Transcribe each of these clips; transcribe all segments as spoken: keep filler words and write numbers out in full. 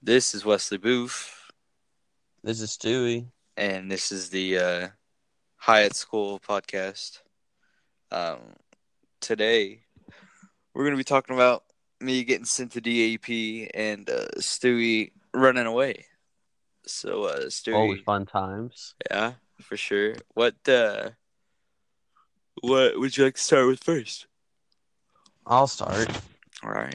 This is Wesley Booth, This is Stewie. and this is the uh, Hyatt School podcast. Um, Today, we're going to be talking about me getting sent to D A P and uh, Stewie running away. So, uh, Always Stewie, fun times. yeah, for sure. What uh, what would you like to start with first? I'll start. All right.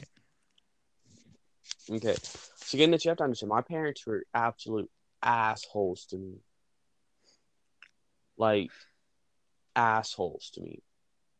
Okay. So again, that you have to understand, my parents were absolute assholes to me. Like assholes to me.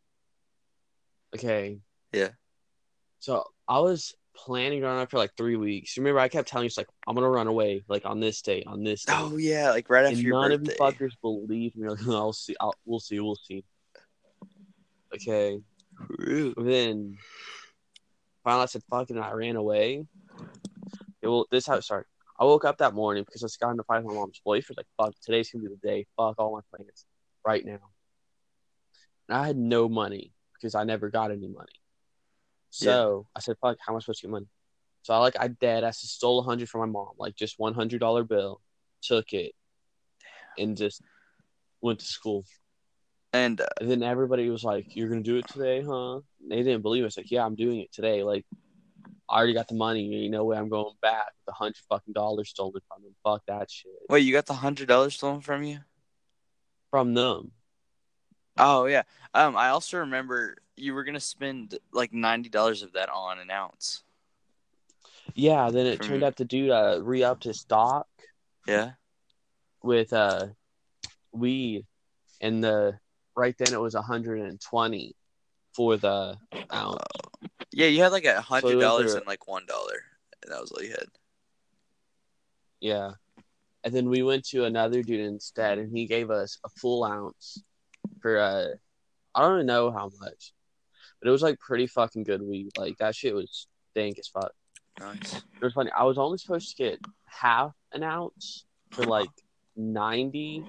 Okay. Yeah. So I was planning on it for like three weeks. Remember, I kept telling you, it's like, I'm gonna run away, like on this day, on this day. Oh yeah, like right after And your none of you birthday. fuckers believed me. Like, I'll see. I'll, we'll see. We'll see. Okay. Ooh. Then finally, I said, "Fuck it," and I ran away. It will. This is how it started. I woke up that morning because I got in a fight with my mom's boyfriend. Like, fuck, today's gonna be the day. Fuck all my plans right now. And I had no money because I never got any money. Yeah. So I said, fuck, how am I supposed to get money? So I like I dead. I just stole a hundred from my mom, like just one hundred dollar bill, took it, and just went to school. And uh, And then everybody was like, "You're gonna do it today, huh?" And they didn't believe it. It's like, yeah, I'm doing it today. Like, I already got the money. You know, way I'm going back with a hundred fucking dollars stolen from them. Fuck that shit. wait, you got the hundred dollars stolen from you? From them. Oh yeah. Um, I also remember you were gonna spend like ninety dollars of that on an ounce. Yeah, then it turned From out the dude uh, re-upped his stock yeah. with uh weed, and the right then it was one hundred twenty for the ounce. Yeah, you had like a So he hundred went dollars through, and like one dollar, and that was all you had. yeah, and then we went to another dude instead, and he gave us a full ounce for uh I don't even know how much, but it was like pretty fucking good weed. Like that shit was dank as fuck. Nice. It was funny. I was only supposed to get half an ounce for like ninety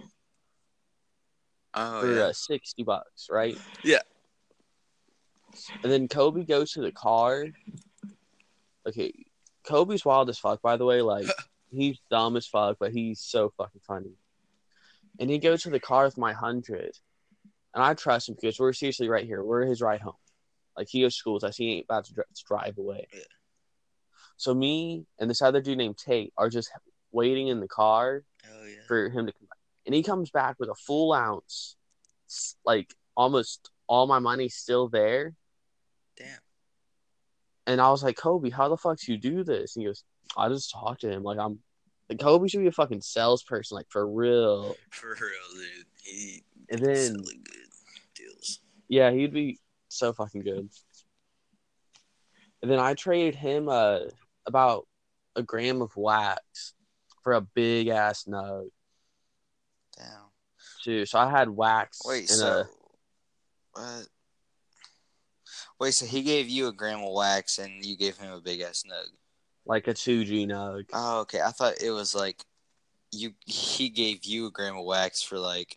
Oh for yeah. uh, sixty bucks, right? Yeah. And then Kobe goes to the car. Okay, Kobe's wild as fuck, by the way. Like, he's dumb as fuck, but he's so fucking funny. And he goes to the car with my hundred. And I trust him because we're seriously right here. We're his ride home. Like, he goes to school, so he ain't about to drive away. Yeah. So me and this other dude named Tate are just waiting in the car Oh yeah. for him to come back. And he comes back with a full ounce, like almost all my money's still there. Damn. And I was like, Kobe, how the fuck do you do this? And he goes, I just talk to him. Like, I'm like, Kobe should be a fucking salesperson, like, for real. For real, dude. He And then, selling good deals. yeah, he'd be so fucking good. And then I traded him uh, about a gram of wax for a big ass nug, Damn. too. So I had wax Wait. and So a, what? Wait. So he gave you a gram of wax, and you gave him a big ass nug. like, a two G nug. Oh, okay. I thought it was like you. He gave you a gram of wax for like.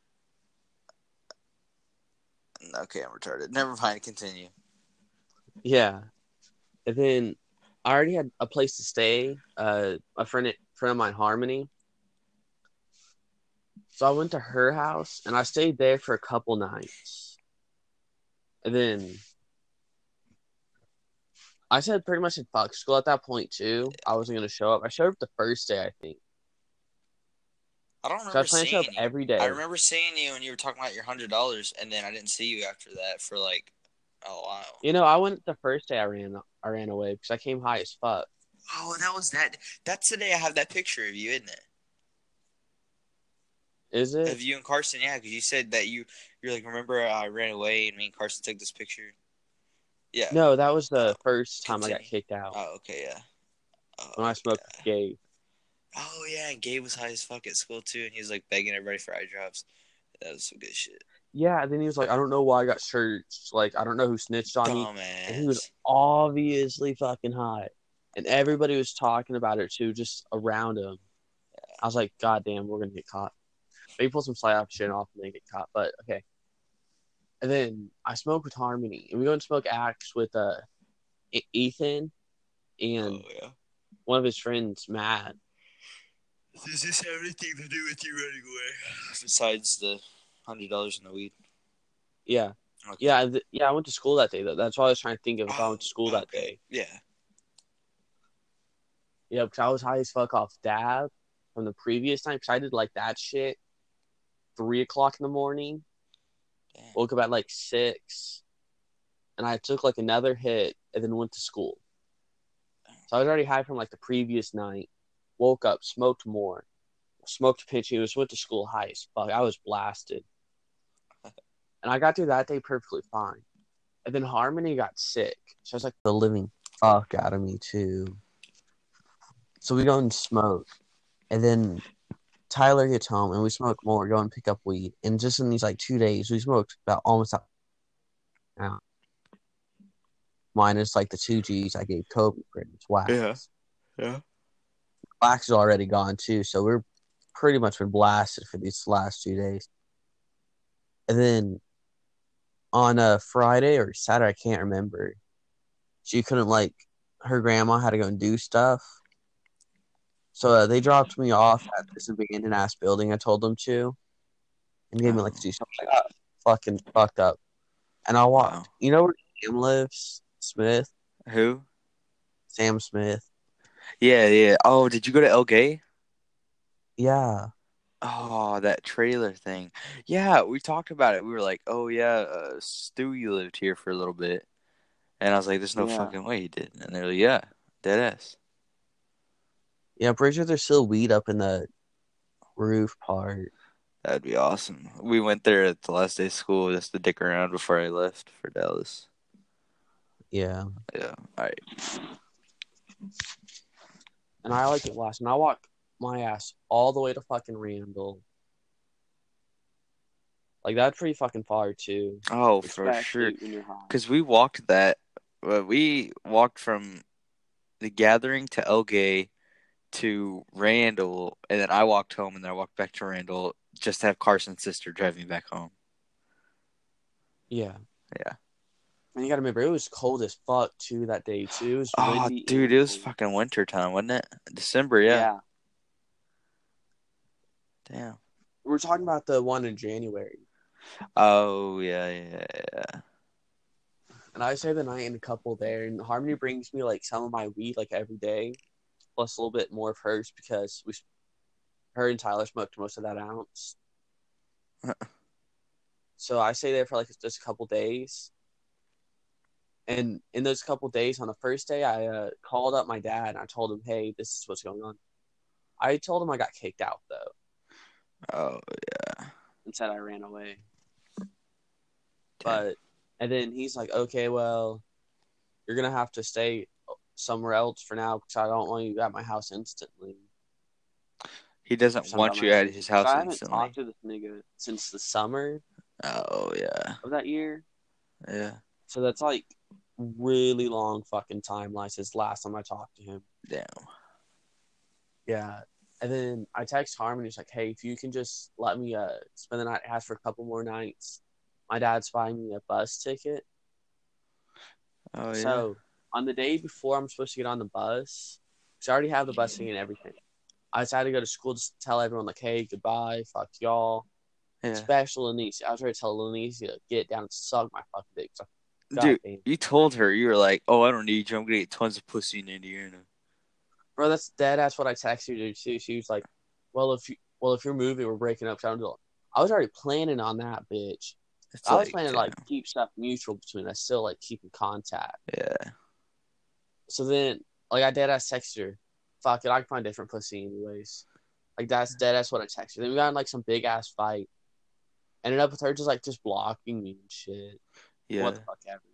Okay, I'm retarded. Never mind. Continue. Yeah. And then I already had a place to stay. Uh, a friend, friend of mine, Harmony. So I went to her house and I stayed there for a couple nights. And then I said pretty much in fuck school at that point too. I wasn't gonna show up. I showed up the first day, I think. I don't So I remember was planning to show up seeing you. every I day. remember seeing you and you were talking about your hundred dollars, and then I didn't see you after that for like a while. You know, I went the first day I ran I ran away because I came high as fuck. Oh, that was that. That's the day I have that picture of you, isn't it? Is it? Of you and Carson, yeah, because you said that you you're like, remember I ran away and me and Carson took this picture. Yeah. No, that was Oh, the first time I got continue. kicked out Oh, okay, yeah. Oh, when I smoked with yeah. Gabe. Oh, yeah, and Gabe was high as fuck at school too, and he was like begging everybody for eye drops. That was some good shit. Yeah, then he was like, I don't know why I got searched. Like, I don't know who snitched on me. And he was Dumbass. obviously fucking high. And everybody was talking about it too, just around him. I was like, God damn, we're gonna get caught. Maybe pull some slap shit off and then get caught. But okay. And then I smoke with Harmony. And we go and smoke Axe with uh Ethan Oh, and yeah. one of his friends, Matt. Does this have anything to do with you running away? Besides the hundred dollars in the weed? Yeah. Okay. Yeah, th- yeah, I went to school that day, though. That's why I was trying to think of if oh, I went to school that okay. day. Yeah. Yeah, because I was high as fuck off dab from the previous time, because I did, like, that shit three o'clock in the morning. Damn. Woke up at, like, six. And I took, like, another hit and then went to school. So I was already high from, like, the previous night. Woke up, smoked more. Smoked a pitchy, just went to school high as fuck. I was blasted. And I got through that day perfectly fine. And then Harmony got sick. So I was like, the living fuck out of me, too. So we go and smoke. And then Tyler gets home and we smoke more, go and pick up weed. And just in these, like, two days, we smoked about almost out. Minus, like, the two G's I gave Kobe for his wax. Yeah. Yeah. Wax is already gone, too. So we're pretty much been blasted for these last two days. And then on a Friday or Saturday, I can't remember, she couldn't, like, her grandma had to go and do stuff. So uh, they dropped me off at this abandoned-ass building I told them to and gave me, like, to do something. I got fucking fucked up. And I walked. Wow. You know where Sam lives? Smith? Who? Sam Smith. Yeah, yeah. Oh, did you go to El Gay? Yeah. Oh, that trailer thing. Yeah, we talked about it. We were like, oh, yeah, uh, Stewie lived here for a little bit. And I was like, there's no Yeah. fucking way he did. And they're like, yeah, dead ass. Yeah, I'm pretty sure there's still weed up in the roof part. That'd be awesome. We went there at the last day of school just to dick around before I left for Dallas. Yeah. Yeah, all right. And I like it last. And I walk my ass all the way to fucking Randall. Like, that's pretty fucking far, too. Oh, for sure. Because we walked that. Uh, we walked from the gathering to El Gay to Randall, and then I walked home, and then I walked back to Randall just to have Carson's sister drive me back home. Yeah. Yeah. And you gotta remember, it was cold as fuck, too, that day, too. It was Oh, windy. dude, it was fucking winter time, wasn't it? December, yeah. Yeah. Damn. We're talking about the one in January. Oh, yeah, yeah, yeah. And I stay the night in a couple there, and Harmony brings me, like, some of my weed, like, every day, plus a little bit more of hers, because we, her and Tyler smoked most of that ounce. So I stay there for, like, just a couple days. And in those couple days, on the first day, I uh, called up my dad, and I told him, hey, this is what's going on. I told him I got kicked out, though. Oh, yeah. And said I ran away. But, and then he's like, okay, well, you're going to have to stay somewhere else for now because I don't want you at my house instantly. He doesn't want you at his house I haven't instantly. talked to this nigga since the summer. Oh, yeah. Of that year. Yeah. So that's like really long fucking timeline since last time I talked to him. Damn. Yeah. And then I text Harmony, he's like, hey, if you can just let me uh spend the night at house for a couple more nights. My dad's buying me a bus ticket. Oh, yeah. So on the day before I'm supposed to get on the bus, because I already have the bus ticket and everything, I decided to go to school to tell everyone, like, hey, goodbye, fuck y'all. Yeah. Especially Lanicia. I was ready to tell Lanicia to get down and suck my fucking dick. So, dude, damn. You told her, you were like, oh, I don't need you. I'm going to get tons of pussy in Indiana. Bro, that's dead. That's what I texted her too. She was like, well, if you, well, if you're moving, we're breaking up. So I'm just, I was already planning on that, bitch. It's I like, was planning damn. to, like, keep stuff mutual between us, still, like, keep in contact. Yeah. So then, like, I dead ass texted her. Fuck it, I can find different pussy anyways. Like, that's dead ass what I texted her. Then we got in, like, some big ass fight. Ended up with her just, like, just blocking me and shit. Yeah. What the fuck ever.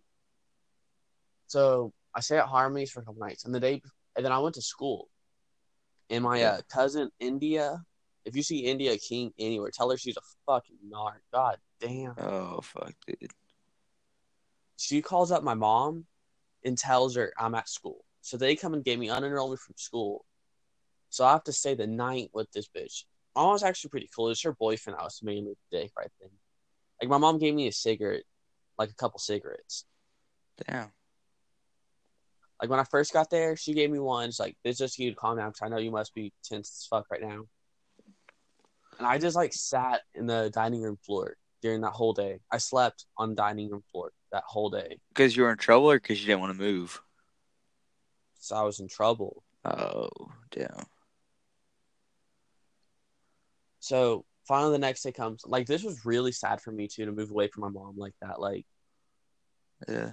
So I stayed at Harmony's for a couple nights. And the day, and then I went to school. And my yeah. uh, cousin, India, if you see India King anywhere, tell her she's a fucking narc. God damn. Oh, fuck, dude. She calls up my mom and tells her I'm at school. So they come and get me unenrolled from school. So I have to stay the night with this bitch. My mom was actually pretty cool. It was her boyfriend I was mainly dick right then. Like, my mom gave me a cigarette, like a couple cigarettes. Damn. Like when I first got there, she gave me one. She's like, "This is just you to calm down because I know you must be tense as fuck right now." And I just like sat in the dining room floor during that whole day. I slept on the dining room floor that whole day. Because you were in trouble, or because you didn't want to move? So I was in trouble. Oh, damn. So finally, the next day comes. Like this was really sad for me too to move away from my mom like that. Like, Yeah.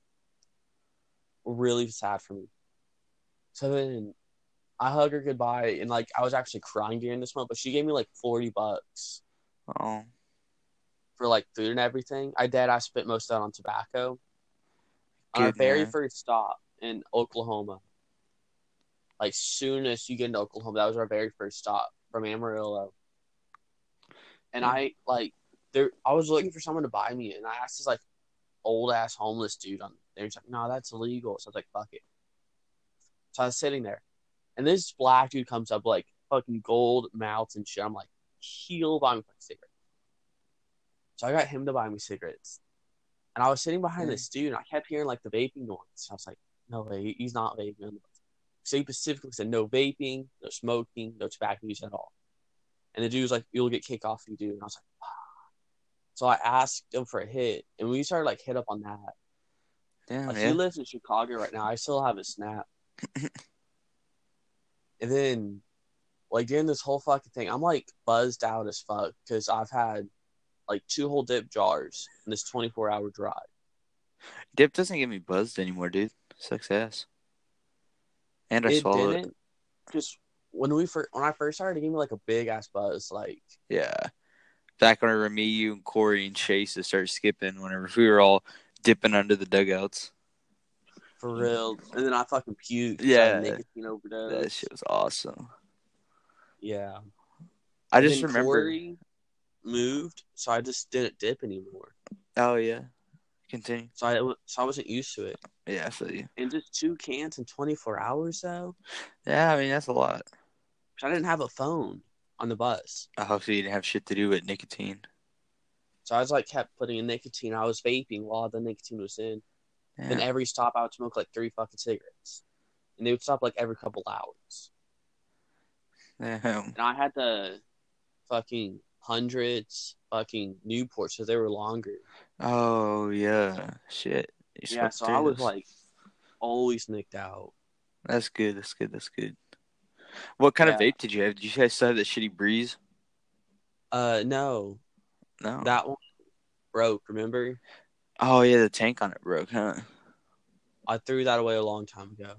really sad for me. So then I hug her goodbye, and like I was actually crying during this month, but she gave me like forty bucks Oh. for like food and everything. I did. I spent most of that on tobacco. On our Good, very man. first stop in Oklahoma, like soon as you get into Oklahoma, that was our very first stop from Amarillo. And Yeah. I like there, I was looking for someone to buy me, and I asked this like old ass homeless dude on there. He's like, "No, that's illegal." So I was like, "Fuck it." So I was sitting there, and this black dude comes up like fucking gold mouths and shit. I'm like, he'll buy me fucking cigarettes. So I got him to buy me cigarettes. And I was sitting behind Yeah. this dude, and I kept hearing like the vaping noise. So I was like, no way, he's not vaping. So he specifically said no vaping, no smoking, no tobacco use at all. And the dude was like, you'll get kicked off if you do. And I was like, wow. So I asked him for a hit, and we started like hit up on that. Damn, Like yeah. he lives in Chicago right now. I still have his snap. And then, like during this whole fucking thing, I'm like buzzed out as fuck because I've had like two whole dip jars in this twenty-four hour drive. Dip doesn't get me buzzed anymore, dude. Sucks ass. And I It swallow it. didn't, because when we first, when I first started, it gave me like a big ass buzz. Like, Yeah. Back whenever me, you, and Corey and Chase would start skipping, whenever we were all dipping under the dugouts. for real. And then I fucking puked because I had a Yeah. nicotine overdose. That shit was awesome. Yeah. I And just then remember. Corey moved, so I just didn't dip anymore. Oh, yeah. Continue. So I, so I wasn't used to it. Yeah, I feel you. And just two cans in twenty-four hours, though? Yeah, I mean, that's a lot. Because I didn't have a phone on the bus. I hope you didn't have shit to do with nicotine. So I was like, kept putting in nicotine. I was vaping while the nicotine was in. Yeah. Then every stop, I would smoke like three fucking cigarettes. And they would stop like every couple hours. Damn. And I had the fucking hundreds, fucking Newports, so they were longer. Oh, yeah. Shit. You Yeah, smoked so through I was those. like always nicked out. That's good. That's good. That's good. What kind Yeah. of vape did you have? Did you guys still have that shitty Breeze? Uh, no, No. that one broke. Remember? Oh, yeah, the tank on it broke, huh? I threw that away a long time ago.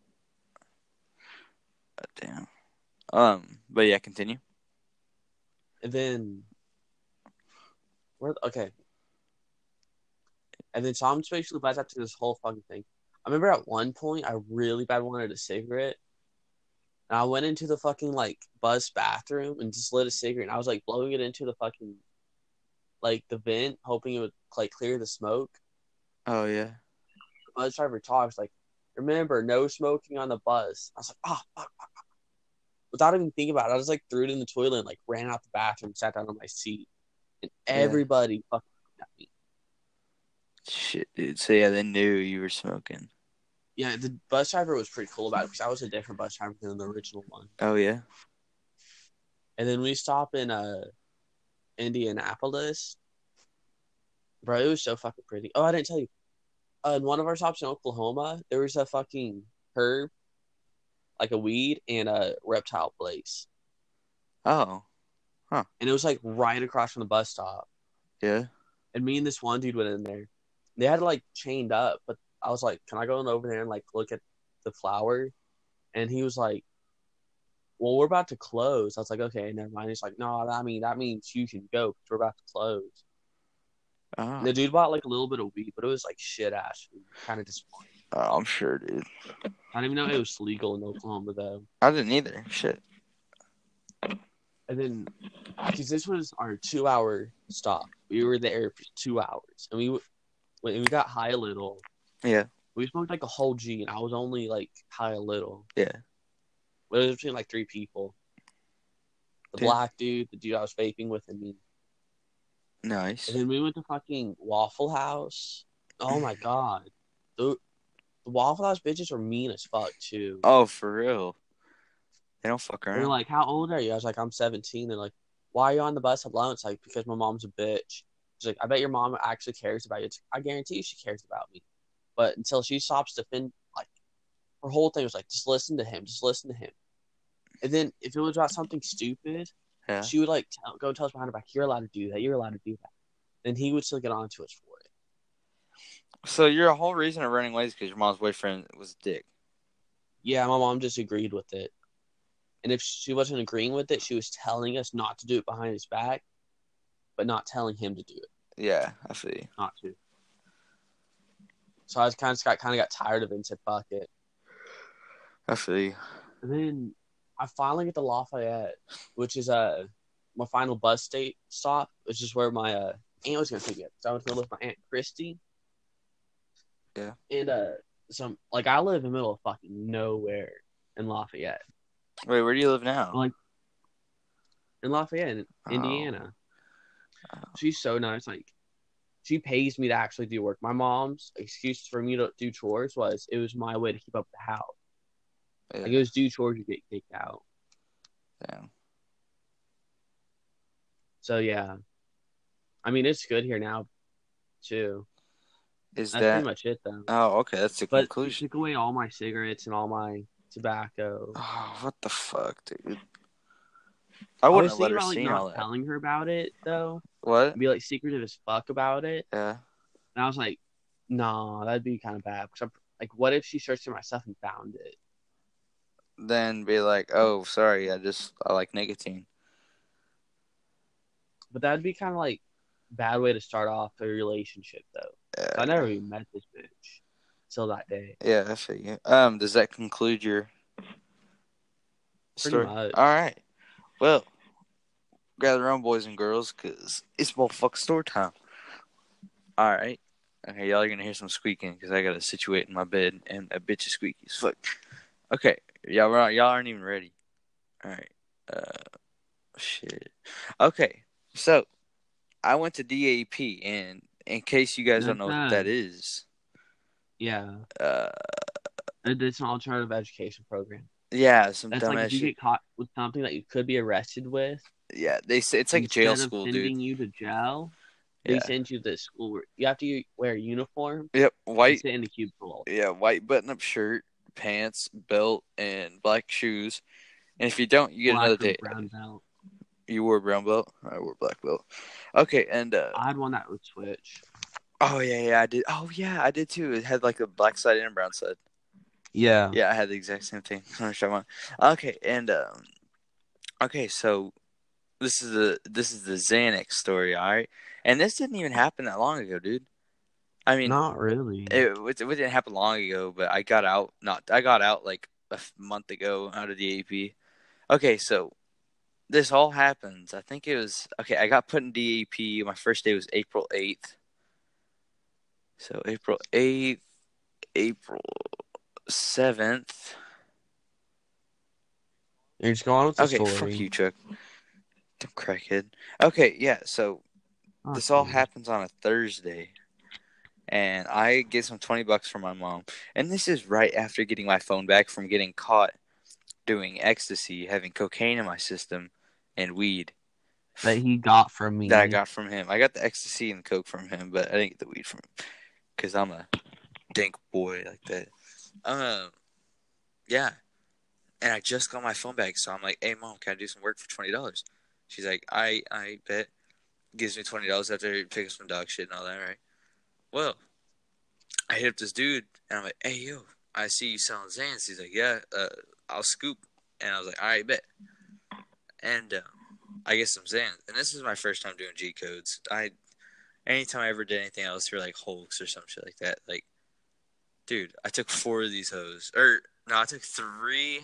Oh, damn. Um, but yeah, continue. And then, where? Okay. And then, so I'm just basically buzzed after this whole fucking thing. I remember at one point, I really bad wanted a cigarette. And I went into the fucking, like, bus bathroom and just lit a cigarette. And I was, like, blowing it into the fucking, like, the vent, hoping it would, like, clear the smoke. Oh, yeah. The bus driver talks, like, remember, no smoking on the bus. I was like, oh, fuck, fuck, fuck. Without even thinking about it, I just, like, threw it in the toilet and, like, ran out the bathroom, sat down on my seat. And everybody yeah. fucking looked at me. Shit, dude. So, yeah, they knew you were smoking. Yeah, the bus driver was pretty cool about it because I was a different bus driver than the original one. Oh, yeah? And then we stop in uh, Indianapolis. Bro, it was so fucking pretty. Oh, I didn't tell you. Uh, in one of our stops in Oklahoma, there was a fucking herb, like a weed, and a reptile place. Oh. Huh. And it was like right across from the bus stop. Yeah? And me and this one dude went in there. They had it like chained up, but I was like, can I go over there and like look at the flower? And he was like, well, we're about to close. I was like, okay, never mind. He's like, no, I mean, that means you can go because we're about to close. Oh. And the dude bought like a little bit of weed, but it was like shit ass food. Kind of disappointing. Oh, I'm sure, dude. I didn't even know it was legal in Oklahoma, though. I didn't either. Shit. And then, because this was our two-hour stop. We were there for two hours. And we when we got high a little. Yeah. We smoked like a whole G, and I was only like high a little. Yeah. But it was between like three people. The Dude. black dude, the dude I was vaping with, and me. Nice. And then we went to fucking Waffle House. Oh my god. The, the the Waffle House bitches are mean as fuck too. Oh, for real? They don't fuck They're around. like, "How old are you?" I was like, "I'm seventeen." They're like, "Why are you on the bus alone?" It's like, "Because my mom's a bitch." She's like, "I bet your mom actually cares about you." It's like, I guarantee you she cares about me. But until she stops defend, like, her whole thing was like, just listen to him, just listen to him. And then if it was about something stupid, Yeah. she would like tell, go tell us behind her back, "You're allowed to do that. You're allowed to do that." Then he would still get on to us for it. So your whole reason of running away is because your mom's boyfriend was a dick. Yeah, my mom just agreed with it. And if she wasn't agreeing with it, she was telling us not to do it behind his back, but not telling him to do it. Yeah, I feel you. Not to. So I was kind of got kind of got tired of it and said, "Fuck it." I feel you. And then I finally get to Lafayette, which is uh my final bus state stop, which is where my uh, aunt was gonna take me. So I was gonna live with my aunt Christy. Yeah. And uh, some like I live in the middle of fucking nowhere in Lafayette. Wait, where do you live now? Like in Lafayette, in Oh. Indiana. Oh. She's so nice. Like she pays me to actually do work. My mom's excuse for me to do chores was it was my way to keep up the house. Yeah. Like it was do chores you get kicked out. Damn. So yeah, I mean it's good here now, too. Is That's that? pretty much it though. Oh, okay. That's the But conclusion. she took away all my cigarettes and all my tobacco. Oh, what the fuck, dude? I I was wouldn't have let thinking her about like see all not that. telling her about it though, What? and be like secretive as fuck about it. Yeah. And I was like, nah, that'd be kind of bad. Because I'm like, what if she searched through my stuff and found it? Then be like, oh, sorry, I just I like nicotine. But that'd be kind of like bad way to start off a relationship though. Yeah. So I never even met this bitch till that day. Yeah, I feel you. Um, does that conclude your Pretty story? much. All right. Well, gather around, boys and girls, because it's motherfucking story time. All right. Okay, y'all are going to hear some squeaking because I got to situate in my bed and a bitch is squeaky as fuck. Okay. Y'all, y'all aren't even ready. All right. Uh, shit. Okay. So, I went to D A P, and in case you guys don't know what that is, yeah, uh, it's an alternative education program. Yeah, some That's dumbass like if you shit. get caught with something that you could be arrested with. Yeah, they say it's like jail school, Instead of sending dude. you to jail, they Yeah. send you to school where you have to wear a uniform. Yep, And white. sit in the cubicle. Yeah, white button-up shirt, pants, belt, and black shoes. And if you don't, you get Black another or day. brown belt. You wore brown belt. I wore black belt. Okay, and uh, I had one that would switch. oh yeah, yeah, I did. Oh yeah, I did too. It had like a black side and a brown side. Yeah. Yeah, I had the exact same thing. Okay, and um, okay, so this is the this is the Xanax story, all right. And this didn't even happen that long ago, dude. I mean, not really. It, it didn't happen long ago, but I got out. Not I got out like a month ago out of the A P. Okay, so this all happens. I think it was okay. I got put in D A P. My first day was April eighth. So April eighth, April seventh. You're just going with the Okay, story. fuck you, Chuck. Dumb crackhead. Okay, yeah. So Oh, this all dude. happens on a Thursday. And I get some twenty bucks from my mom. And this is right after getting my phone back from getting caught doing ecstasy, having cocaine in my system, and weed. That he got from me. That I got from him. I got the ecstasy and coke from him, but I didn't get the weed from him. Because I'm a dink boy like that. Um, yeah. And I just got my phone back, so I'm like, hey, Mom, can I do some work for twenty dollars? She's like, I, I bet. Gives me twenty dollars after he picks some dog shit and all that, right? Well, I hit up this dude, and I'm like, hey, yo, I see you selling Xans. He's like, yeah, uh, I'll scoop. And I was like, all right, bet. And uh, I get some Xans. And this is my first time doing G codes. I, anytime I ever did anything else for like Hulks or some shit like that, like, dude, I took four of these hoes. Or, no, I took three.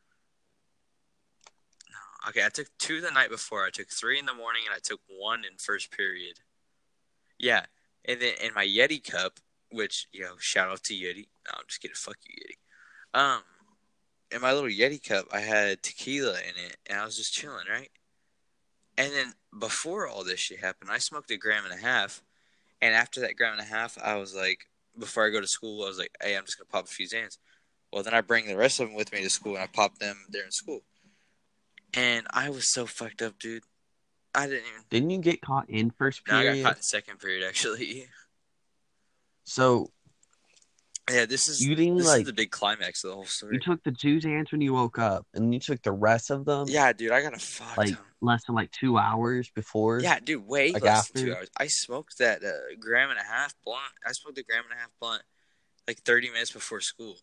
No, okay, I took two the night before. I took three in the morning, and I took one in first period. Yeah. And then in my Yeti cup, which, yo, shout out to Yeti. No, I'm just kidding. Fuck you, Yeti. Um, in my little Yeti cup, I had tequila in it, and I was just chilling, right? And then before all this shit happened, I smoked a gram and a half, and after that gram and a half, I was like, before I go to school, I was like, hey, I'm just gonna pop a few Zans. Well, then I bring the rest of them with me to school, and I pop them there in school. And I was so fucked up, dude. I didn't even. Didn't you get caught in first No, I got period? caught in second period actually. So Yeah, this is you didn't this like is the big climax of the whole you story. took the two Xans when you woke up, and you took the rest of them Yeah, dude, I got a fuck like ton. less than like two hours before. Yeah, dude, way like less after. than two hours. I smoked that uh, gram and a half blunt. I smoked a gram and a half blunt like thirty minutes before school.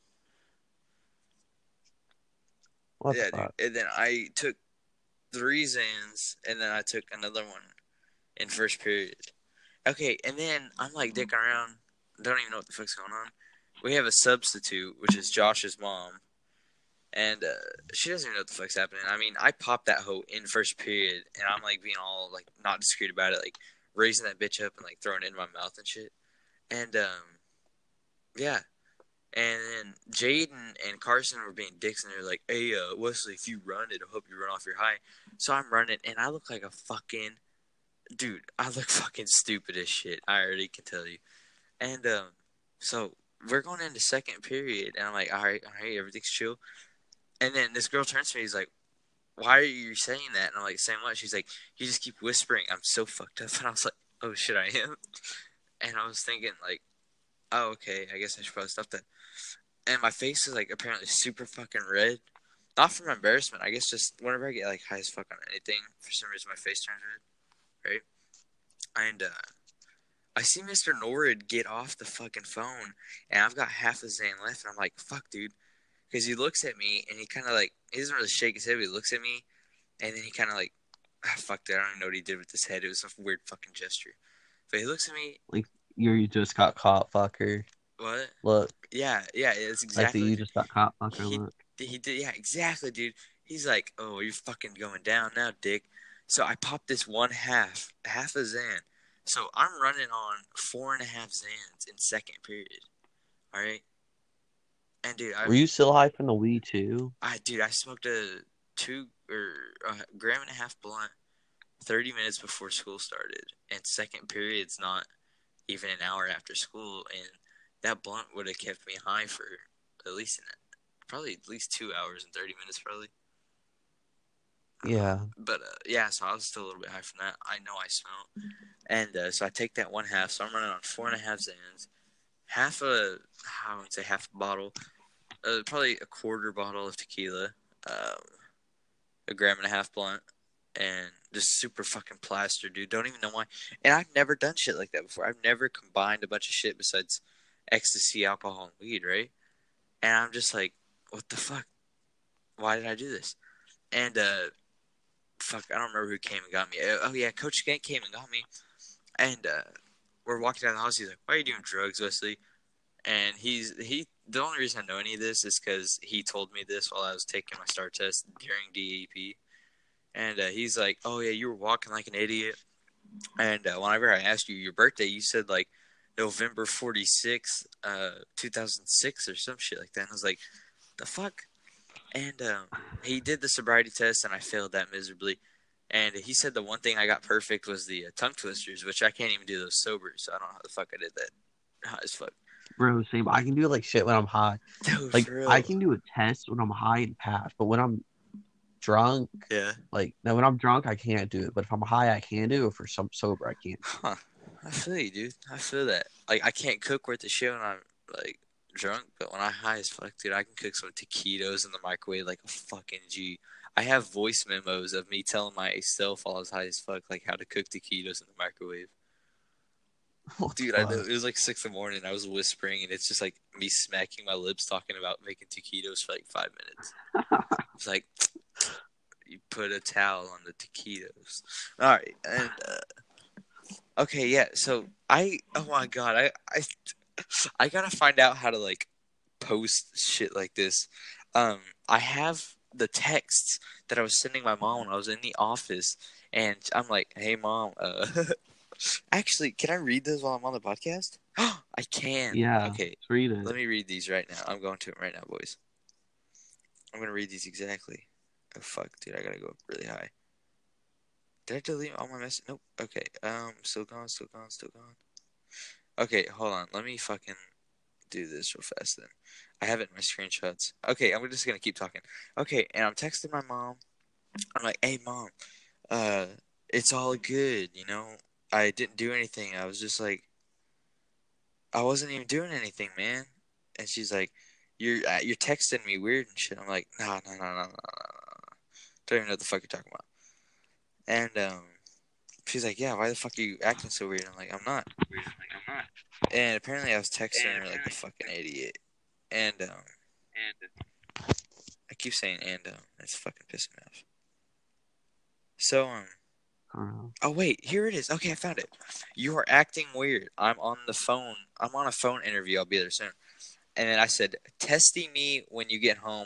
What Yeah, the fuck? dude. And then I took three Zans, and then I took another one in first period. Okay, and then I'm like dicking around. Don't even know what the fuck's going on. We have a substitute, which is Josh's mom. And uh, she doesn't even know what the fuck's happening. I mean, I popped that hoe in first period, and I'm like being all like not discreet about it, like raising that bitch up and like throwing it in my mouth and shit. And um, yeah. And then Jaden and Carson were being dicks, and they're like, "Hey, uh, Wesley, if you run it, I hope you run off your high." So I'm running, and I look like a fucking dude. I look fucking stupid as shit. I already can tell you. And um, so we're going into second period, and I'm like, "All right, all right, everything's chill." And then this girl turns to me. He's like, "Why are you saying that?" And I'm like, "Saying what?" She's like, "You just keep whispering. I'm so fucked up." And I was like, "Oh shit, I am." And I was thinking like, "Oh okay, I guess I should probably stop that." And my face is like apparently super fucking red. Not from embarrassment. I guess just whenever I get like high as fuck on anything, for some reason my face turns red. Right? And uh, I see Mister Norrid get off the fucking phone, and I've got half a Zan left, and I'm like, "Fuck, dude." Because he looks at me, and he kind of like, he doesn't really shake his head, but he looks at me, and then he kind of like, ah, fuck that. I don't even know what he did with his head. It was a weird fucking gesture. But he looks at me. Like you just got caught, fucker. What? Look. Yeah, yeah, it's Like that exactly. you just got caught, fucker. He Look. he did. Yeah, exactly, dude. He's like, "Oh, you're fucking going down now, dick." So I popped this one half, half a Zan. So I'm running on four and a half Zans in second period. All right. And dude, I Were you still high from the weed too? I dude, I smoked a two or a gram and a half blunt thirty minutes before school started, and second period's not even an hour after school, and that blunt would have kept me high for at least an, probably at least two hours and thirty minutes, probably. Yeah. But uh, yeah, so I was still a little bit high from that. I know I smell, and uh, so I take that one half. So I'm running on four and a half Zans, half a I wouldn't say half a bottle, uh, probably a quarter bottle of tequila, um, a gram and a half blunt, and just super fucking plaster, dude. Don't even know why. And I've never done shit like that before. I've never combined a bunch of shit besides ecstasy, alcohol, and weed, right? And I'm just like, what the fuck? Why did I do this? And uh, fuck, I don't remember who came and got me. Oh yeah, Coach Skank came and got me. And uh, we're walking down the house. He's like, "Why are you doing drugs, Wesley?" And he's he. The only reason I know any of this is because he told me this while I was taking my STAR test during D E P. And uh, he's like, "Oh yeah, you were walking like an idiot." And uh, whenever I asked you your birthday, you said like November forty-sixth, uh, two thousand six or some shit like that. And I was like, "The fuck?" And um, he did the sobriety test, and I failed that miserably. And he said the one thing I got perfect was the uh, tongue twisters, which I can't even do those sober, so I don't know how the fuck I did that. High as fuck. Bro, same. I can do like shit when I'm high. Dude, Like for real. I can do a test when I'm high and pass, but when I'm drunk, Yeah. like now when I'm drunk I can't do it. But if I'm high, I can do it. For some sober, I can't. Huh. I feel you, dude. I feel that. Like, I can't cook worth a shit when I'm, like, drunk, but when I'm high as fuck, dude, I can cook some taquitos in the microwave like a fucking G. I have voice memos of me telling myself while I was high as fuck, like, how to cook taquitos in the microwave. What Dude, the I know fuck? it was like six in the morning. I was whispering, and it's just like me smacking my lips, talking about making taquitos for like five minutes. It's like you put a towel on the taquitos. All right, and uh, okay, yeah. So I, oh my god, I, I, I gotta find out how to like post shit like this. Um, I have the texts that I was sending my mom when I was in the office, and I'm like, "Hey, mom, uh." Actually, can I read those while I'm on the podcast? I can. Yeah. Okay, Let's read it. let me read these right now. I'm going to it right now, boys. I'm going to read these exactly. Oh, fuck, dude. I got to go up really high. Did I delete all my messages? Nope. Okay. Um, still gone, still gone, still gone. Okay, hold on. Let me fucking do this real fast then. I have it in my screenshots. Okay, I'm just gonna keep talking. Okay, and I'm texting my mom. I'm like, hey mom, uh, it's all good, you know. I didn't do anything. I was just like, I wasn't even doing anything, man. And she's like, you're uh, you're texting me weird and shit. I'm like, nah, nah, nah, nah, nah, nah, nah. Don't even know what the fuck you're talking about. And um, she's like, yeah, why the fuck are you acting so weird? I'm like, I'm not. Weird. I'm like, I'm not. And apparently I was texting And her like a apparently, fucking idiot. And um, and I keep saying and um, it's fucking pissing me off. So um, uh, oh wait, here it is. Okay, I found it. You are acting weird. I'm on the phone. I'm on a phone interview. I'll be there soon. And then I said, testing me when you get home.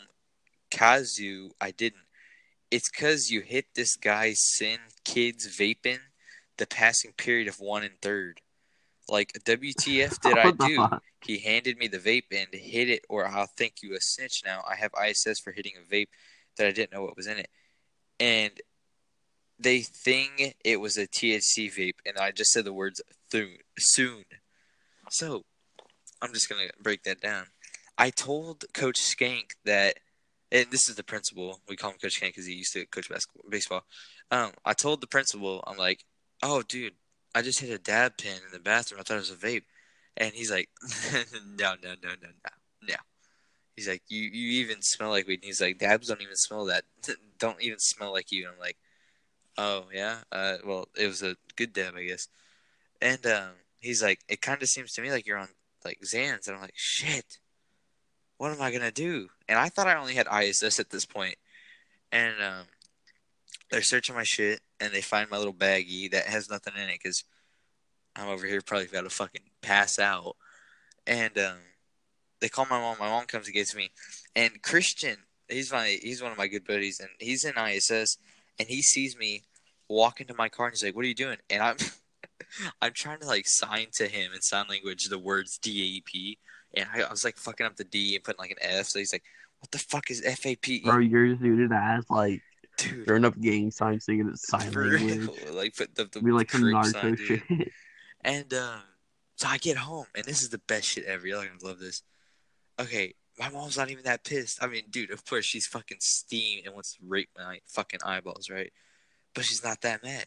Kazu, I didn't. It's because you hit this guy's sin kids vaping the passing period of one and third. Like, W T F did I what the do? fuck? He handed me the vape and hit it, or I'll think you a snitch now. I have I S S for hitting a vape that I didn't know what was in it. And they think it was a T H C vape, and I just said the words soon. So, I'm just going to break that down. I told Coach Skank that, and this is the principal. We call him Coach Skank because he used to coach basketball, baseball. Um, I told the principal, I'm like, oh, dude, I just hit a dab pen in the bathroom. I thought it was a vape. And he's like, no, no, no, no, no, no. He's like, you, you even smell like weed. And he's like, dabs don't even smell that. Don't even smell like you. And I'm like, oh, yeah? Uh, well, it was a good dab, I guess. And um, he's like, it kind of seems to me like you're on, like, Xans. And I'm like, shit. What am I going to do? And I thought I only had I S S at this point. And um, they're searching my shit, and they find my little baggie that has nothing in it because I'm over here probably about to fucking pass out. And um, they call my mom. My mom comes and gets me. And Christian, he's my he's one of my good buddies, and he's in I S S, and he sees me walk into my car, and he's like, "What are you doing?" And I'm I'm trying to like sign to him in sign language the words D A P, and I, I was like fucking up the D and putting like an F. So he's like, "What the fuck is F A P E?" Bro, you're suited as like Dude, growing up gang signs singing it sign for language. real. Like put the the, Be the like some crip sign, Naruto dude. shit. And um, so I get home, and this is the best shit ever. Y'all gonna love this. Okay, my mom's not even that pissed. I mean, dude, of course she's fucking steamed and wants to rape my fucking eyeballs, right? But she's not that mad.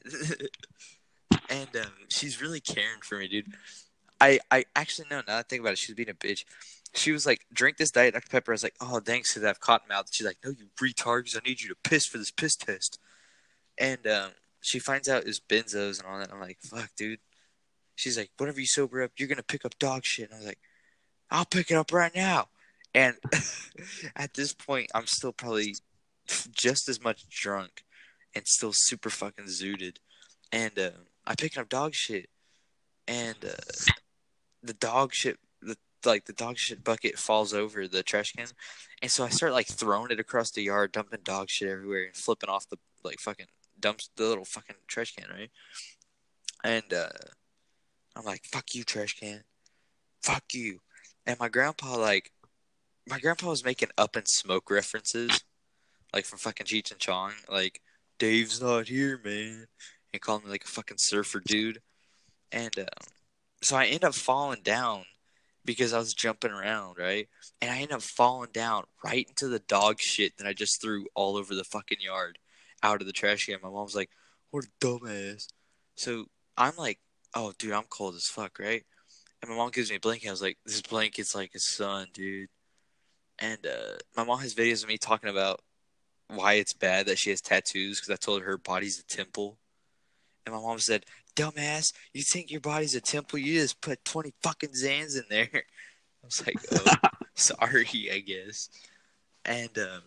And um, she's really caring for me, dude. I, I actually no, now that I think about it, she was being a bitch. She was like, drink this Diet Doctor Pepper. I was like, oh, thanks, because I have cotton mouth. She's like, no, you retard, because I need you to piss for this piss test. And um, she finds out it's benzos and all that. I'm like, fuck, dude. She's like, whenever you sober up, you're going to pick up dog shit. And I was like, I'll pick it up right now. And at this point, I'm still probably just as much drunk and still super fucking zooted. And uh, I'm picking up dog shit. And uh, the dog shit, the like the dog shit bucket falls over the trash can. And so I start like throwing it across the yard, dumping dog shit everywhere and flipping off the like fucking dumps, the little fucking trash can, right? And uh, I'm like, fuck you, trash can. Fuck you. And my grandpa, like, my grandpa was making Up in Smoke references, like from fucking Cheech and Chong, like, Dave's not here, man. And calling me like a fucking surfer dude. And um, so I end up falling down because I was jumping around, right? And I end up falling down right into the dog shit that I just threw all over the fucking yard out of the trash can. My mom's like, what a dumbass. So I'm like, oh, dude, I'm cold as fuck, right? And my mom gives me a blanket. I was like, this blanket's like a sun, dude. And uh, my mom has videos of me talking about why it's bad that she has tattoos because I told her her body's a temple. And my mom said, dumbass, you think your body's a temple? You just put twenty fucking Zans in there. I was like, oh, sorry, I guess. And, um,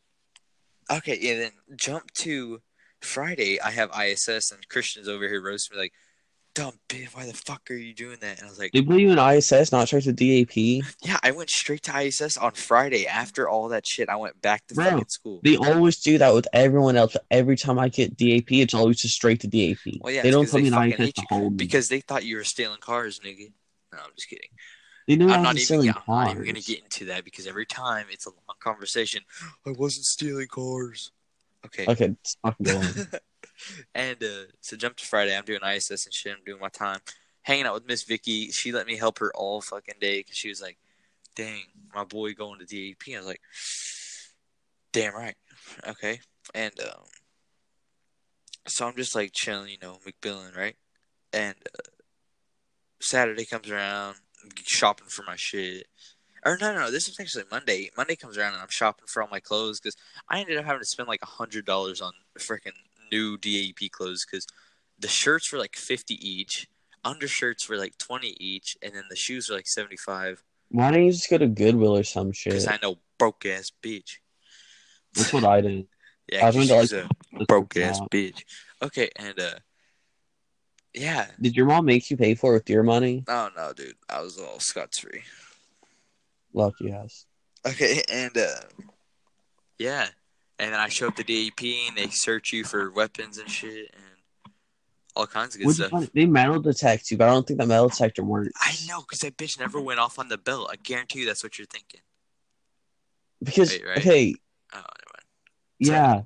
okay, and then jump to Friday. I have I S S, and Christian's over here roasting me like, dumb bitch, why the fuck are you doing that? And I was like, They put you in I S S, not straight to D A P. yeah, I went straight to I S S on Friday. After all that shit, I went back to Bro, fucking school. they always do that with everyone else. Every time I get D A P, it's always just straight to D A P. Well, yeah, they it's don't 'cause put they me in I S fucking S hate to you hold me. because they thought you were stealing cars, nigga. No, I'm just kidding. They knew I I'm not wasn't even. stealing I'm not even gonna cars. get into that because every time it's a long conversation. I wasn't stealing cars. Okay. Okay, let's fucking go on. And uh, so jump to Friday. I'm doing I S S and shit. I'm doing my time, hanging out with Miss Vicky. She let me help her all fucking day because she was like, dang, my boy going to D A P. I was like, damn right. Okay. And um, so I'm just like chilling, you know, McMillan, right? And uh, Saturday comes around, I'm shopping for my shit. Or no, no, no, this was actually Monday. Monday comes around and I'm shopping for all my clothes because I ended up having to spend like a hundred dollars on freaking new D A P clothes because the shirts were like fifty each, undershirts were like twenty each, and then the shoes were like seventy five. Why don't you just go to Goodwill or some Because shit? I know broke ass bitch. That's what I did. Yeah, I was because going to like she's a the broke thrift ass shop. bitch. Okay, and uh, yeah. Did your mom make you pay for it with your money? Oh no, dude, I was all scot free. Lucky ass. Okay, and uh, yeah, and then I show up to D A P and they search you for weapons and shit and all kinds of good Which is stuff. funny. They metal detect you, but I don't think that metal detector works. I know, because that bitch never went off on the belt. I guarantee you that's what you're thinking. Because Wait, right? okay, Oh, never mind. yeah,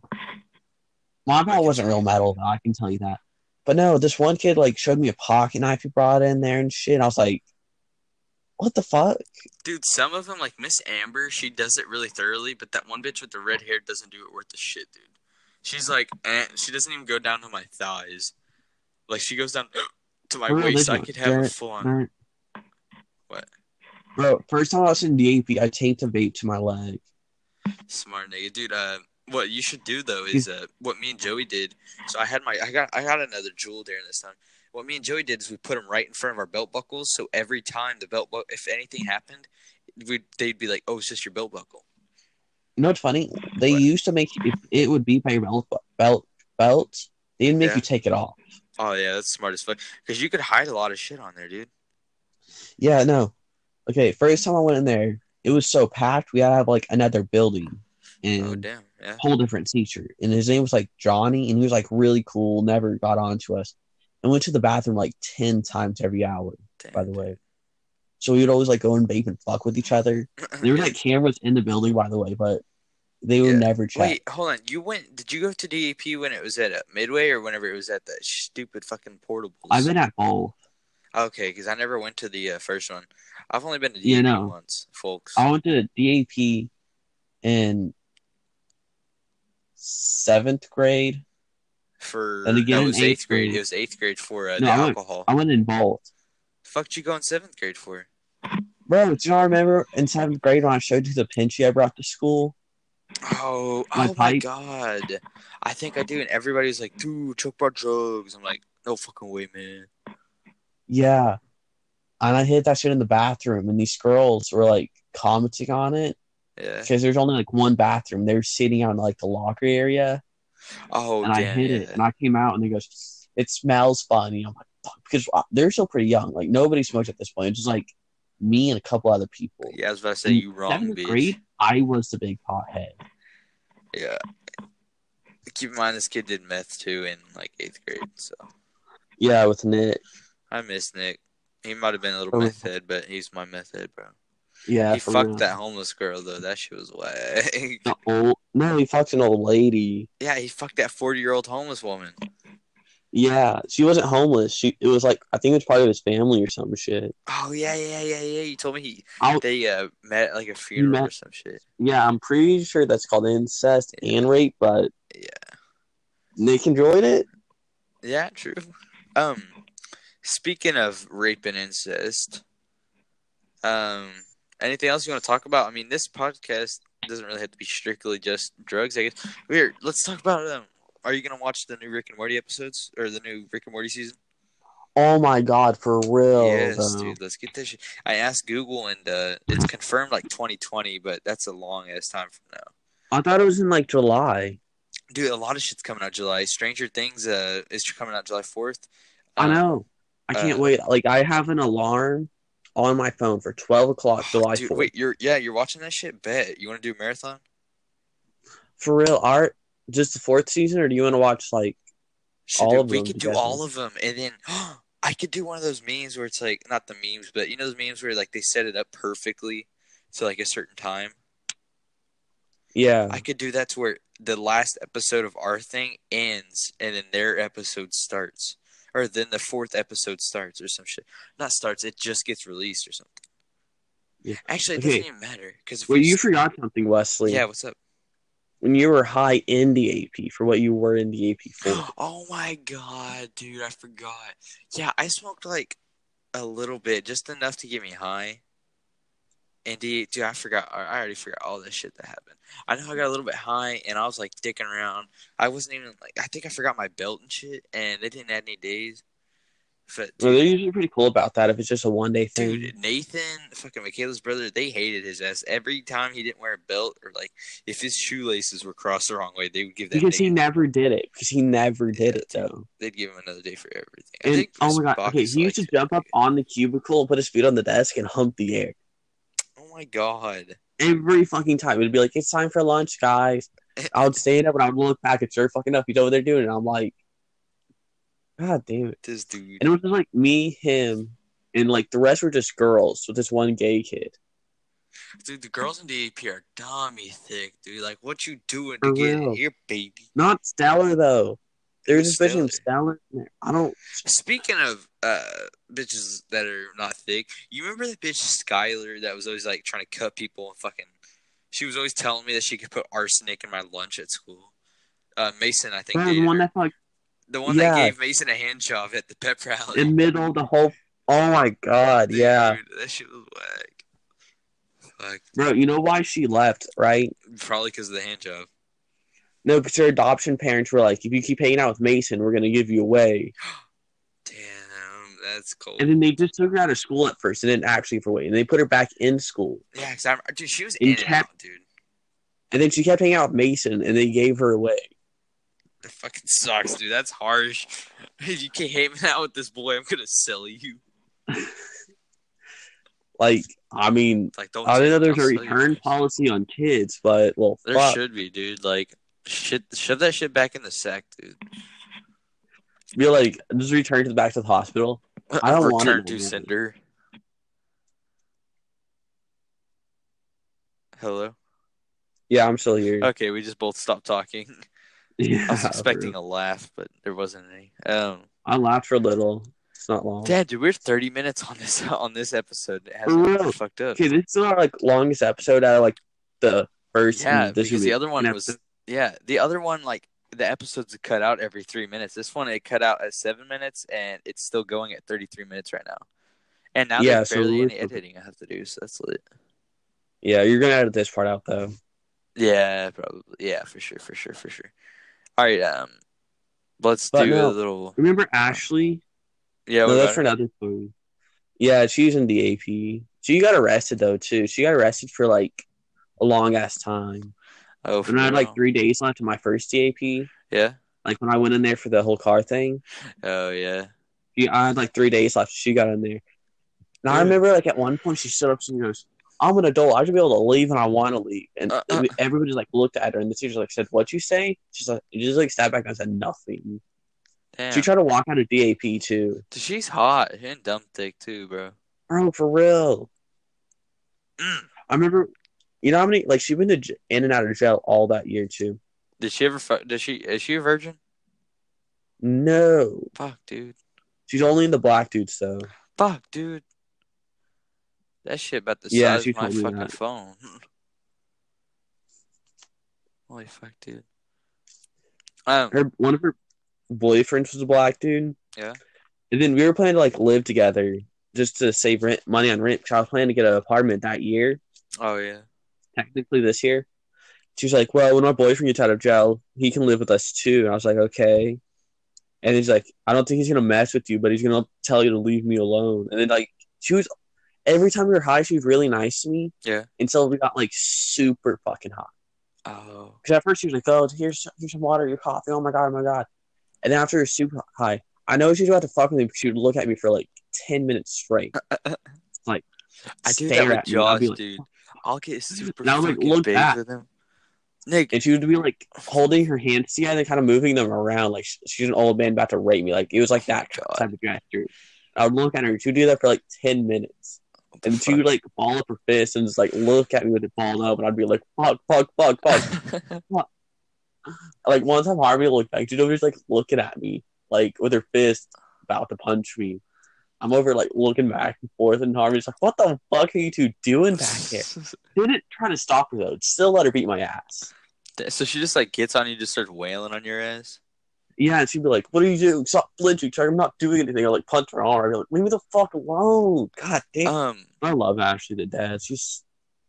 my belt Like, wasn't real metal though. I can tell you that. But no, this one kid like showed me a pocket knife he brought in there and shit. And I was like, "What the fuck?" dude, some of them, like Miss Amber, she does it really thoroughly, but that one bitch with the red hair doesn't do it worth the shit, dude. She's like, eh, she doesn't even go down to my thighs. Like, she goes down to my For real, waist. this I one, could have a there, full on. there. What? Bro, first time I was in D A P, I taped a vape to my leg. Smart nigga, dude. Uh, what you should do though is uh, what me and Joey did. So I had my, I got, I got another jewel during this time. What me and Joey did is we put them right in front of our belt buckles. So every time the belt, bu- if anything happened, we they'd be like, "Oh, it's just your belt buckle." You know what's funny? They What? used to make if it would be by your belt belt belt. They'd make Yeah. you take it off. Oh yeah, that's smart as fuck. Because you could hide a lot of shit on there, dude. Yeah, no. Okay, first time I went in there, it was so packed. We had to have like another building Oh and damn, yeah. whole different teacher. And his name was like Johnny, and he was like really cool. Never got on to us, and went to the bathroom like ten times every hour. Damn, By the dude. way, so we would always like go and vape and fuck with each other. There were Yeah. like cameras in the building, by the way, but they were Yeah. never checked. Wait, hold on. You went? Did you go to D A P when it was at uh, Midway or whenever it was at that stupid fucking portables? I've been at both. Okay, because I never went to the uh, first one. I've only been to Yeah, D A P no. once, folks. I went to D A P in seventh grade. For And again no, it in was eighth eighth grade. grade. It was eighth grade for uh, No, the I went, alcohol. I went in both. Fuck, did you go in seventh grade for? Bro, do you not remember in seventh grade when I showed you the pinchy I brought to school? Oh, My oh my pipe? god! I think I do, and everybody's like, "Dude, Chuck brought drugs." I'm like, "No fucking way, man." Yeah. And I hid that shit in the bathroom, and these girls were like commenting on it Yeah. because there's only like one bathroom. They were sitting out in like the locker area, Oh and I damn, hid yeah. it. And I came out, and they goes, "It smells funny." I'm like, "Fuck," because they're still pretty young. Like nobody smoked at this point. It's just like me and a couple other people. Yeah, I was about to say In you wrong, seventh bitch. grade, I was the big pothead. Yeah. Keep in mind, this kid did meth too in like eighth grade, so Yeah, with Nick. I miss Nick. He might have been a little Oh. meth head, but he's my meth head, bro. Yeah, He for fucked real. that homeless girl though. That shit was whack. The old no, he fucked an old lady. Yeah, he fucked that forty-year-old homeless woman. Yeah, she wasn't homeless. She it was like I think it was part of his family or some shit. Oh yeah, yeah, yeah, yeah. You told me he I'll, they uh, met at like a funeral met, or some shit. Yeah, I'm pretty sure that's called incest Yeah. and rape, but Yeah, Nick enjoyed it. yeah, true. Um, speaking of rape and incest, um, anything else you want to talk about? I mean, this podcast doesn't really have to be strictly just drugs. I guess. Weird. Let's talk about um. Are you gonna watch the new Rick and Morty episodes or the new Rick and Morty season? Oh my god, for real. Yes, though. dude. Let's get this shit. I asked Google and uh, it's confirmed like twenty twenty, but that's a long ass time from now. I thought it was in like July. Dude, a lot of shit's coming out July. Stranger Things uh, is coming out July fourth. Um, I know. I can't uh, wait. Like I have an alarm on my phone for twelve o'clock oh, July dude, fourth. wait, you're yeah, you're watching that shit? Bet. You want to do a marathon? For real, art just the fourth season, or do you want to watch like Shit, all dude, of we them could together? do all of them, and then I could do one of those memes where it's like not the memes, but you know those memes where like they set it up perfectly to like a certain time. Yeah, I could do that to where the last episode of our thing ends and then their episode starts. Or then the fourth episode starts or some shit. Not starts, it just gets released or something. Yeah. Actually, it Okay. doesn't even matter because Well, you forgot something, Wesley. Yeah, what's up? When you were high in the A P for what you were in the A P for. Oh my god, dude, I forgot. Yeah, I smoked like a little bit, just enough to get me high. And dude, I forgot. I already forgot all this shit that happened. I know I got a little bit high, and I was like dicking around. I wasn't even like. I think I forgot my belt and shit, and they didn't add any days. But, dude, Well, they're usually pretty cool about that if it's just a one day thing. Dude, Nathan, fucking Michaela's brother, they hated his ass. Every time he didn't wear a belt, or like if his shoelaces were crossed the wrong way, they would give that because nigga, he never did it. Because he never did Yeah, it though. They'd give him another day for everything. I And think oh my god, okay, he used to jump up on the cubicle and put his feet on the desk and hump the air. Oh my god! Every fucking time it'd be like, "It's time for lunch, guys." I would stand up and I would look back and sure fucking enough, he's over there doing it. And I'm like, God damn it. This dude. And it was just like me, him, and like the rest were just girls with this one gay kid. Dude, the girls in the A P are dummy thick, dude. Like, what you doing For to get real. in here, baby? Not Stellar, though. There's Who's this bitch named Stellar. I don't. Speaking of uh bitches that are not thick, you remember that bitch Skylar that was always like trying to cut people and fucking. She was always telling me that she could put arsenic in my lunch at school. Uh, Mason, I think. Bro, the one her. that like. The one yeah. that gave Mason a hand job at the pep rally. In the middle of the whole. Oh my god, Dude, yeah. That shit was whack. Fuck. Bro, you know why she left, right? Probably because of the hand job. No, because her adoption parents were like, if you keep hanging out with Mason, we're going to give you away. Damn, that's cold. And then they just took her out of school at first and didn't actually for away. And they put her back in school. Yeah, because I dude, she was in and kept, out, dude. And then she kept hanging out with Mason, and they gave her away. That fucking sucks, dude. That's harsh. If you can't hang out with this boy, I'm going to sell you. Like, I mean, like, don't I didn't know there's a don't return policy on kids, but, well, there fuck. should be, dude. Like, shit, shove that shit back in the sack, dude. Be like, just return to the back to the hospital. I don't return want to. Return to sender. Hello? Yeah, I'm still here. Okay, we just both stopped talking. Yeah, I was expecting a laugh, but there wasn't any. Um, I laughed for a little. It's not long. Dad, dude, we're thirty minutes on this on this episode. It For real? Fucked up. Okay, this is our like longest episode out of like the first. Yeah, because be the other one was. Yeah, the other one like the episodes cut out every three minutes. This one it cut out at seven minutes, and it's still going at thirty-three minutes right now. And now yeah, there's so barely any editing I have to do, so that's lit. Yeah, you're gonna edit this part out though. Yeah, probably. Yeah, for sure, for sure, for sure. All right, um, let's but do no, a little. Remember Ashley? Yeah, no, that's for another story. Yeah, she's in the A P. She got arrested though too. She got arrested for like a long ass time. Oh, and I had like three days left in my first D A P. Yeah. Like when I went in there for the whole car thing. Oh yeah. She, I had like three days left. She got in there. And yeah. I remember like at one point she stood up and she goes, "I'm an adult. I should be able to leave when I want to leave." And uh, uh. everybody just like looked at her, and the teacher like said, "What'd you say?" She's like, she just like sat back and said nothing. Damn. She tried to walk out of D A P too. She's hot and dumb thick too, bro. Bro, for real. Mm. I remember, you know how many like she went to in and out of jail all that year too. Did she ever? Does she? Is she a virgin? No. Fuck, dude. She's only in the black dudes though. Fuck, dude. That shit about the yeah, size of my fucking that. phone. Holy fuck, dude. Um, her one of her boyfriends was a black dude. Yeah. And then we were planning to like live together just to save rent money on rent. Because I was planning to get an apartment that year. Oh yeah. Technically this year. She was like, "Well, when my boyfriend gets out of jail, he can live with us too." And I was like, "Okay." And he's like, "I don't think he's gonna mess with you, but he's gonna tell you to leave me alone." And then like she was. Every time we were high, she was really nice to me. Yeah. Until we got, like, super fucking hot. Oh. Because at first she was like, "Oh, here's, here's some water, your coffee. Oh, my God, oh, my God." And then after we were super high, I know she was about to fuck with me because she would look at me for, like, ten minutes straight. like, I do that with Josh, like, dude. I'll get super now, fucking like, look big back. with him. Nick. And she would be, like, holding her hands together and kind of moving them around. Like, she's an old man about to rape me. Like, it was like that oh, type of gesture. I would look at her. She would do that for, like, ten minutes. And fuck? She would, like, ball up her fist and just, like, look at me with it balled up. And I'd be like, fuck, fuck, fuck, fuck. fuck. Like, one time Harvey looked back. She was just, like, looking at me, like, with her fist about to punch me. I'm over like looking back and forth, and Harmony's like, "What the fuck are you two doing back here?" Didn't try to stop her though. Still let her beat my ass. So she just like gets on you, just starts wailing on your ass. Yeah, and she'd be like, "What are you doing? Stop flinching! I'm not doing anything." I like punch her arm. I'd be like, "Leave me the fuck alone!" God damn. Um, I love Ashley to death. She's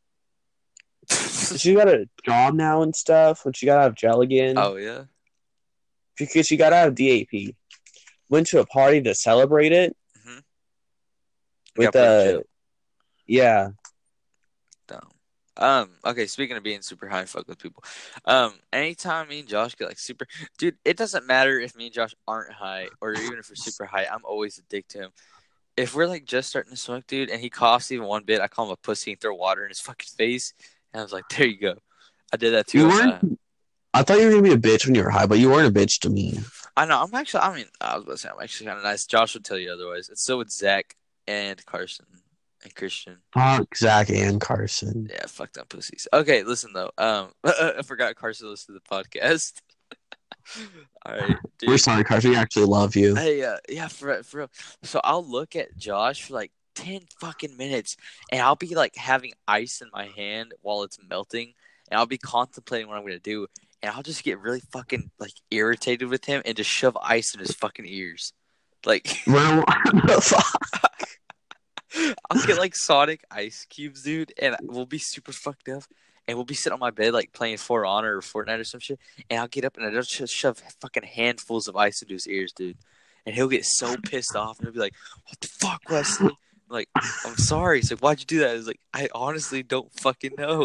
she got a job now and stuff. When she got out of jail again, oh yeah, because she got out of D A P, went to a party to celebrate it mm-hmm. with uh, yeah. Dumb. Um. Okay. Speaking of being super high, fuck with people. Um. Anytime me and Josh get like super, dude, it doesn't matter if me and Josh aren't high or even if we're super high. I'm always a dick to him. If we're like just starting to smoke, dude, and he coughs even one bit, I call him a pussy and throw water in his fucking face. And I was like, there you go. I did that too. You weren't. Uh, I thought you were gonna be a bitch when you were high, but you weren't a bitch to me. I know. I'm actually. I mean, I was about to say I'm actually kind of nice. Josh would tell you otherwise. It's so with Zach and Carson and Christian. Fuck Zach and Carson. Yeah, fuck them pussies. Okay, listen though. Um, I forgot Carson listened to the podcast. All right, dude. We're sorry, Carson. We actually love you. Hey, uh, yeah, for for real. So I'll look at Josh for like ten fucking minutes, and I'll be like having ice in my hand while it's melting, and I'll be contemplating what I'm gonna do, and I'll just get really fucking like irritated with him and just shove ice in his fucking ears, like. Well, what the fuck? I'll get like Sonic ice cubes, dude, and we'll be super fucked up, and we'll be sitting on my bed like playing For Honor or Fortnite or some shit, and I'll get up and I'll just shove fucking handfuls of ice into his ears, dude, and he'll get so pissed off and he'll be like, "What the fuck, Wesley?" I'm like, "I'm sorry." He's like, "Why'd you do that?" I was like, "I honestly don't fucking know."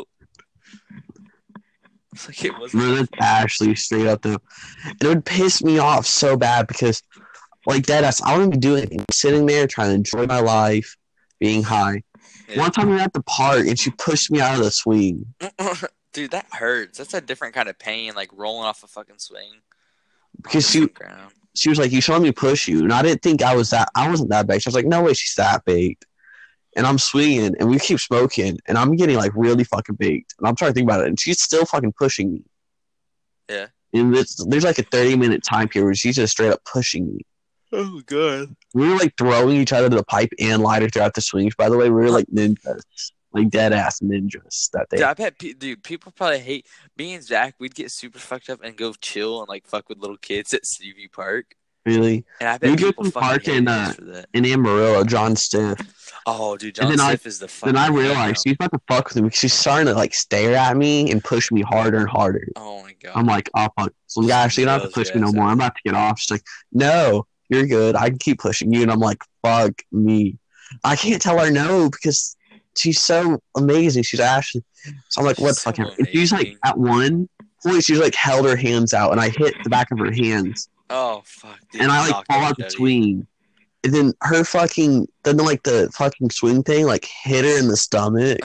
It's like it wasn't. Really, Ashley straight up though, it would piss me off so bad because, like that, I wouldn't be doing anything, sitting there trying to enjoy my life. Being high. Yeah. One time we were at the park and she pushed me out of the swing. Dude, that hurts. That's a different kind of pain, like rolling off a fucking swing. Because she, she was like, "You saw me push you," and I didn't think I was that. I wasn't that big. So I was like, "No way, she's that big." And I'm swinging, and we keep smoking, and I'm getting like really fucking baked. And I'm trying to think about it, and she's still fucking pushing me. Yeah. And there's, there's like a thirty minute time period where she's just straight up pushing me. Oh god. We were like throwing each other the pipe and lighter throughout the swings. By the way, we were like ninjas, like dead ass ninjas that day. Dude, I bet, dude, people probably hate me and Zach. We'd get super fucked up and go chill and like fuck with little kids at C V Park. Really? And I bet we people go to fucking park hate in, us uh, for that. in Amarillo, John Stiff. Oh, dude, John Stiff I, is the fucking. Then I realized she's about to fuck with me because she's starting to like stare at me and push me harder and harder. Oh my god. I'm like, oh fuck. So guys, you don't have to push me no more. I'm about to get off. She's like, no. You're good. I can keep pushing you. And I'm like, fuck me. I can't tell her no because she's so amazing. She's Ashley. So I'm like, what the fuck? So and she's like, at one point, she's like held her hands out and I hit the back of her hands. Oh, fuck. Dude, and I like fall out the swing. And then her fucking, then like the fucking swing thing like hit her in the stomach.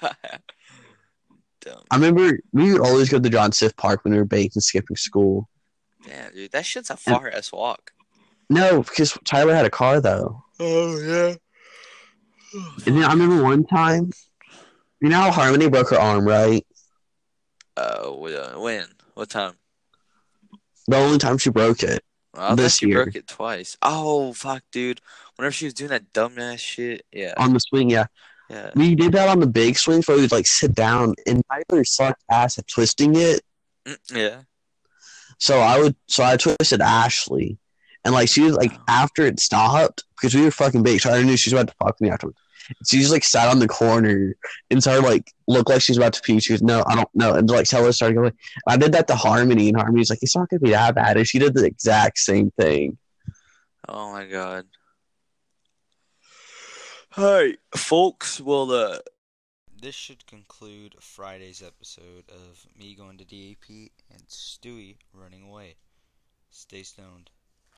Dumb. I remember we would always go to John Stiff Park when we were baked and skipping school. Yeah, dude. That shit's a far ass walk. No, because Tyler had a car, though. Oh, yeah. And then I remember one time, you know how Harmony broke her arm, right? Uh, when? What time? The only time she broke it. Well, I this thought she year. broke it twice. Oh, fuck, dude. Whenever she was doing that dumbass shit, yeah. On the swing, yeah. Yeah. We did that on the big swing, so we would, like, sit down, and Tyler sucked ass at twisting it. Yeah. So I would, so I twisted Ashley. And, like, she was, like, after it stopped, because we were fucking big, so I knew she was about to fuck me afterwards. She just, like, sat on the corner and started, like, look like she's about to pee. She goes, no, I don't know. And, like, Taylor started going, I did that to Harmony, and Harmony's like, it's not going to be that bad. And she did the exact same thing. Oh, my God. All right, folks, well, uh, this should conclude Friday's episode of me going to D A P and Stewie running away. Stay stoned.